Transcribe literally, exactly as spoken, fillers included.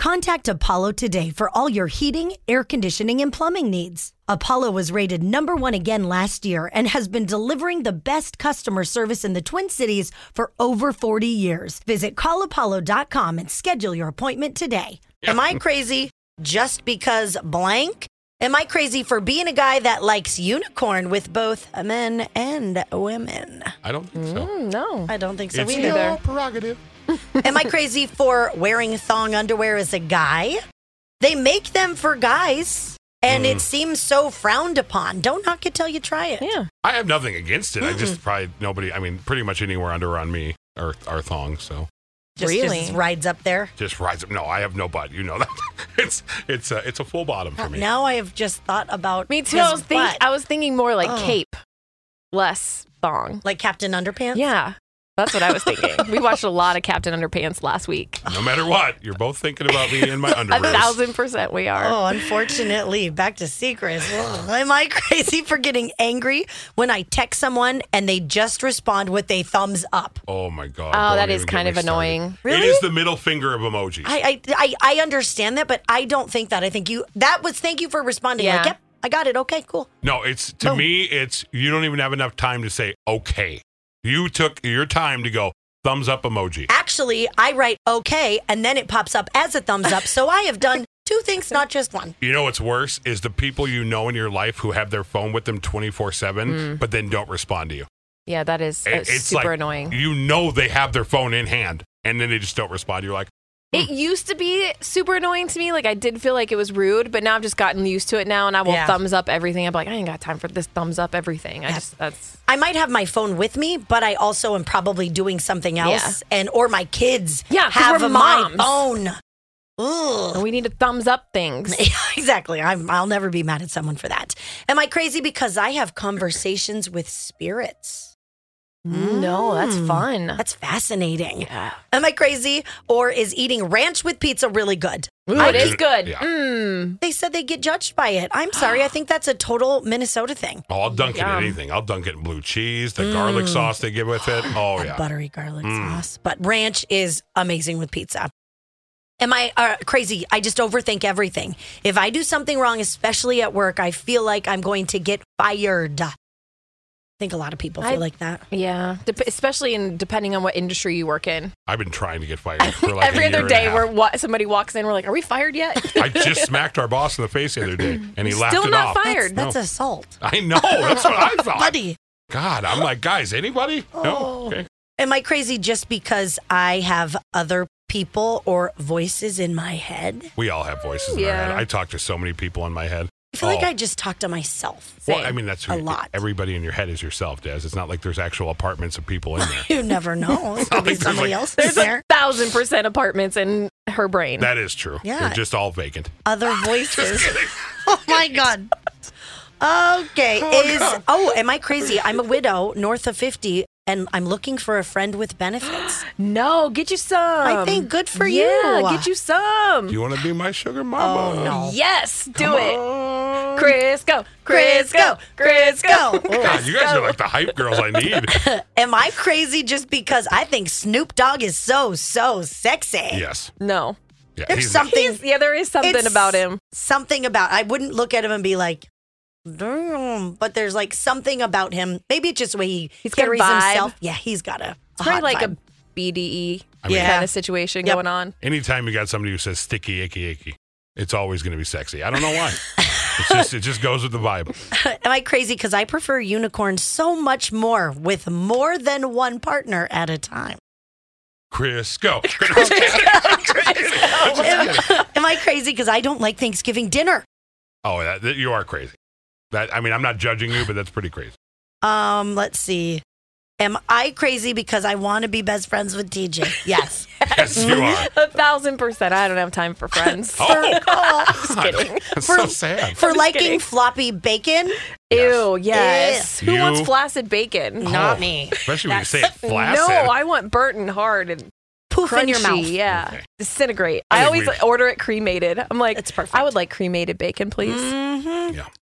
Contact Apollo today for all your heating, air conditioning, and plumbing needs. Apollo was rated number one again last year and has been delivering the best customer service in the Twin Cities for over forty years. Visit call apollo dot com and schedule your appointment today. Am I crazy just because blank? Am I crazy for being a guy that likes unicorn with both men and women? I don't think so. Mm, no. I don't think so It's either. your prerogative. Am I crazy for wearing thong underwear as a guy? They make them for guys, and Mm. it seems so frowned upon. Don't knock it till you try it. Yeah. I have nothing against it. I just probably nobody. I mean, pretty much anywhere under on me are are thongs. So Just, Really? just rides up there. just rise up. No, I have no butt. You know that. it's it's a it's a full bottom for me. Now I have just thought about Me too. his I was, think, butt. I was thinking more like Oh. cape, less thong. Like Captain Underpants? Yeah. That's what I was thinking. We watched a lot of Captain Underpants last week. No matter what, you're both thinking about me in my A underwear. thousand percent we are. Oh, unfortunately, back to secrets. Ugh. Am I crazy for getting angry when I text someone and they just respond with a thumbs up? Oh my god. Oh, don't that is even get kind me of started. annoying. Really? It is the middle finger of emojis. I, I I I understand that, but I don't think that. I think you that was thank you for responding. Yeah. Like, yep, I got it. Okay, cool. no, it's to Boom. me. It's you don't even have enough time to say okay. You took your time to go thumbs up emoji. Actually, I write okay, and then it pops up as a thumbs up. So I have done two things, not just one. You know what's worse is the people you know in your life who have their phone with them twenty-four seven, but then don't respond to you. Yeah, that is uh, It- it's super like, annoying. You know they have their phone in hand, and then they just don't respond. You're like, It used to be super annoying to me. Like, I did feel like it was rude, but now I've just gotten used to it now, and I will Yeah. thumbs up everything. I'm like, I ain't got time for this thumbs up everything. I Yeah. just, that's, I might have my phone with me, but I also am probably doing something else, and or my kids Yeah, 'cause have we're my moms. phone. Ugh. we need to thumbs up things. Exactly. I'm, I'll never be mad at someone for that. Am I crazy because I have conversations with spirits? No, that's fun. That's fascinating. Yeah. Am I crazy, or is eating ranch with pizza really good? Ooh, I it is do- good. yeah. Mm. They said they get judged by it. I'm sorry. I think that's a total Minnesota thing. oh, I'll dunk it in Yum. anything. I'll dunk it in blue cheese, the garlic sauce they give with it. Oh A yeah. buttery garlic sauce. But ranch is amazing with pizza. Am I uh, crazy? I just overthink everything. If I do something wrong, especially at work, I feel like I'm going to get fired. I think a lot of people feel I- like that. Yeah, Dep- especially in depending on what industry you work in. I've been trying to get fired for like Every a year other and day, a half. where wa- somebody walks in, we're like, "Are we fired yet?" I just smacked our boss in the face the other day, and he laughed Still it not off. fired. That's No. assault. I know. That's what I thought. Buddy. God, I'm like, guys, anybody? Oh. No. Okay. Am I crazy just because I have other people or voices in my head? We all have voices in our Yeah. head. I talk to so many people in my head. I feel like Oh. I just talk to myself. Well, Same. I mean, that's A who, lot. Everybody in your head is yourself, Des. It's not like there's actual apartments of people in there. You never know. It could be like there's somebody like- else There's there. a thousand percent apartments in her brain. That is true. Yeah. They're just all vacant. Other voices. Oh my God. Okay. Oh, is God. oh, am I crazy? I'm a widow, north of fifty, and I'm looking for a friend with benefits. no, get you some. I think good for yeah, you. get you some. Do you want to be my sugar mama? Oh no. Yes, do Come it. on. Chris, go. Chris, go. Chris, go. God, you guys are like the hype girls I need. Am I crazy just because I think Snoop Dogg is so so sexy? Yes. No. Yeah, There's he's- something He's, yeah, there is something It's about him. Something about I wouldn't look at him and be like, damn. But there's like something about him. Maybe it's just the way he He's got a carries vibe. himself. Yeah, he's got a, a It's probably hot like vibe. a B D E I mean, Yeah. kind of situation Yep. going on. Anytime you got somebody who says sticky, icky, icky, it's always going to be sexy. I don't know why. It's just, it just goes with the vibe. Am I crazy? Because I prefer unicorns so much more with more than one partner at a time. Chris, go. Am I crazy? Because I don't like Thanksgiving dinner. Oh, that, that- you are crazy. That I mean, I'm not judging you, but that's pretty crazy. Um, let's see. Am I crazy because I want to be best friends with T J? Yes. Yes, you are. A thousand percent. I don't have time for friends. Oh, Just kidding. that's so sad. For just liking kidding. floppy bacon? Ew, yes. Who You- wants flaccid bacon? Not Oh, me. Especially when you say it flaccid. No, I want burnt and hard and Poof crunchy. in your mouth. Yeah, Okay. disintegrate. I I, think always we- order it cremated. I'm like, It's perfect. I would like cremated bacon, please. Mm-hmm. Yeah.